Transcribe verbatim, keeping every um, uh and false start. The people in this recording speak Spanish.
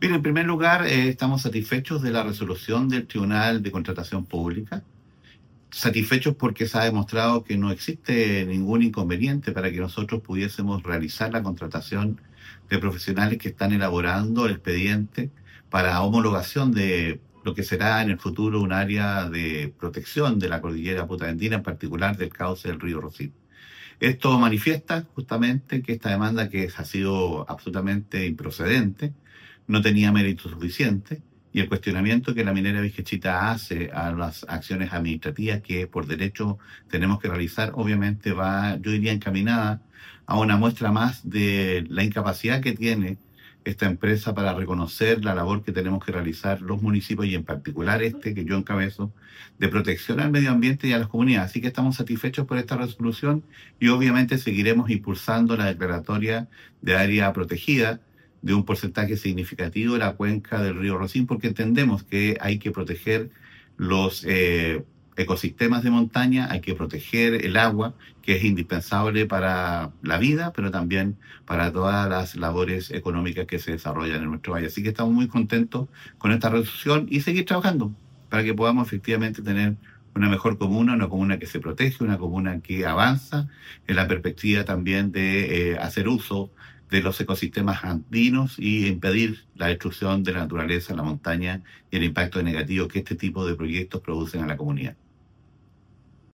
Bien, en primer lugar, eh, estamos satisfechos de la resolución del Tribunal de Contratación Pública, satisfechos porque se ha demostrado que no existe ningún inconveniente para que nosotros pudiésemos realizar la contratación de profesionales que están elaborando el expediente para homologación de lo que será en el futuro un área de protección de la cordillera Puta-Andina, en particular del cauce del río Rosín. Esto manifiesta justamente que esta demanda, que ha sido absolutamente improcedente, no tenía mérito suficiente, y el cuestionamiento que la minera Vizcachita hace a las acciones administrativas que por derecho tenemos que realizar, obviamente va, yo diría, encaminada a una muestra más de la incapacidad que tiene esta empresa para reconocer la labor que tenemos que realizar los municipios, y en particular este que yo encabezo, de protección al medio ambiente y a las comunidades. Así que estamos satisfechos por esta resolución y obviamente seguiremos impulsando la declaratoria de área protegida de un porcentaje significativo de la cuenca del río Rosín, porque entendemos que hay que proteger los eh, ecosistemas de montaña, hay que proteger el agua, que es indispensable para la vida, pero también para todas las labores económicas que se desarrollan en nuestro valle. Así que estamos muy contentos con esta resolución y seguir trabajando para que podamos efectivamente tener una mejor comuna, una comuna que se protege, una comuna que avanza en la perspectiva también de eh, hacer uso de los ecosistemas andinos y impedir la destrucción de la naturaleza, la montaña y el impacto negativo que este tipo de proyectos producen a la comunidad.